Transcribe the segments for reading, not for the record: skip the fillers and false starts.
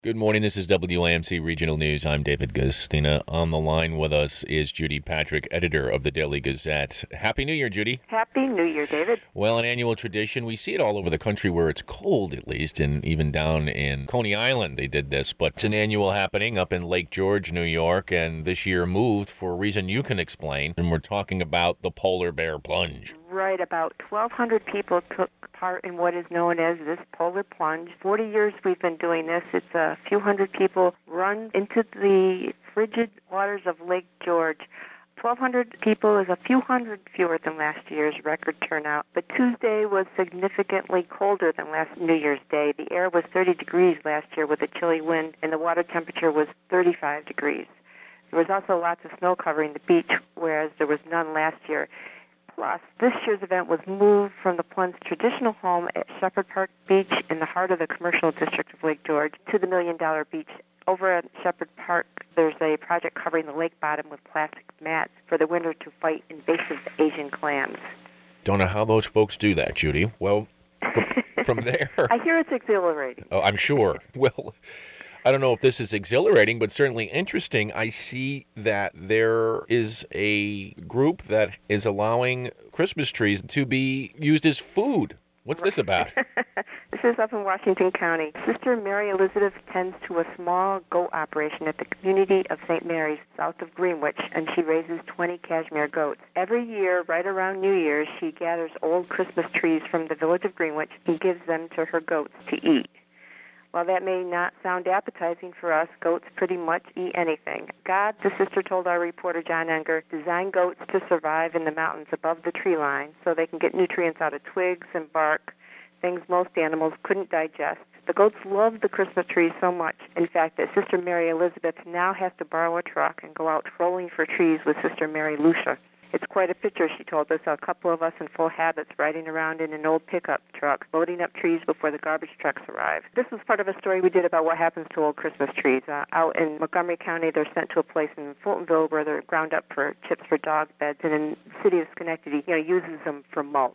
Good morning. This is WAMC Regional News. I'm David Gustina. On the line with us is Judy Patrick, editor of the Daily Gazette. Happy New Year, Judy. Happy New Year, David. Well, an annual tradition. We see it all over the country where it's cold, at least, and even down in Coney Island they did this. But it's an annual happening up in Lake George, New York, and this year moved for a reason you can explain. And we're talking about the Polar Bear Plunge. Right, about 1,200 people took part in what is known as this polar plunge. 40 years we've been doing this. It's a few hundred people run into the frigid waters of Lake George. 1,200 people is a few hundred fewer than last year's record turnout, but Tuesday was significantly colder than last New Year's Day. The air was 30 degrees last year with a chilly wind, and the water temperature was 35 degrees. There was also lots of snow covering the beach, whereas there was none last year. Plus, this year's event was moved from the plunge's traditional home at Shepherd Park Beach in the heart of the commercial district of Lake George to the $1 Million Beach. Over at Shepherd Park, there's a project covering the lake bottom with plastic mats for the winter to fight invasive Asian clams. Don't know how those folks do that, Judy. Well, from there... I hear it's exhilarating. Oh, I'm sure. Well, I don't know if this is exhilarating, but certainly interesting. I see that there is a group that is allowing Christmas trees to be used as food. What's this about? This is up in Washington County. Sister Mary Elizabeth tends to a small goat operation at the community of St. Mary's south of Greenwich, and she raises 20 cashmere goats. Every year, right around New Year's, she gathers old Christmas trees from the village of Greenwich and gives them to her goats to eat. While that may not sound appetizing for us, goats pretty much eat anything. God, the sister told our reporter John Enger, designed goats to survive in the mountains above the tree line so they can get nutrients out of twigs and bark, things most animals couldn't digest. The goats love the Christmas trees so much, in fact, that Sister Mary Elizabeth now has to borrow a truck and go out trolling for trees with Sister Mary Lucia. It's quite a picture, she told us, a couple of us in full habits riding around in an old pickup truck, loading up trees before the garbage trucks arrive. This was part of a story we did about what happens to old Christmas trees. Out in Montgomery County, they're sent to a place in Fultonville where they're ground up for chips for dog beds, and in the city of Schenectady, uses them for mulch.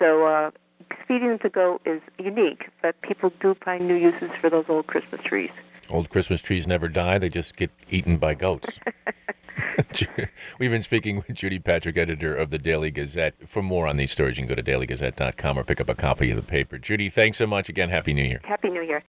So feeding them to goat is unique, but people do find new uses for those old Christmas trees. Old Christmas trees never die. They just get eaten by goats. We've been speaking with Judy Patrick, editor of the Daily Gazette. For more on these stories, you can go to dailygazette.com or pick up a copy of the paper. Judy, thanks so much again. Happy New Year. Happy New Year.